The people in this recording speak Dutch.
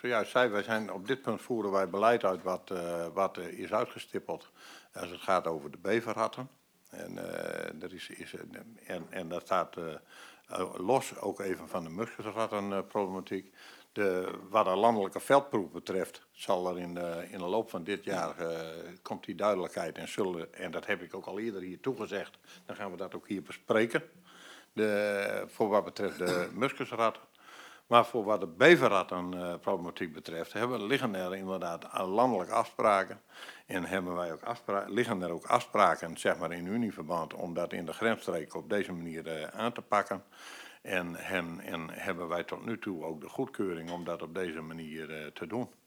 zojuist zei, wij zijn op dit punt voeren wij beleid uit wat is uitgestippeld als het gaat over de beverratten. En dat staat los ook even van de muskusrattenproblematiek. Wat de landelijke veldproef betreft zal er in de loop van dit jaar komt die duidelijkheid en dat heb ik ook al eerder hier toegezegd, dan gaan we dat ook hier bespreken. Voor wat betreft de muskusratten. Maar voor wat de beverrattenproblematiek betreft liggen er inderdaad landelijke afspraken. En liggen er ook afspraken zeg maar, in unieverband om dat in de grensstreek op deze manier aan te pakken. En hebben wij tot nu toe ook de goedkeuring om dat op deze manier te doen.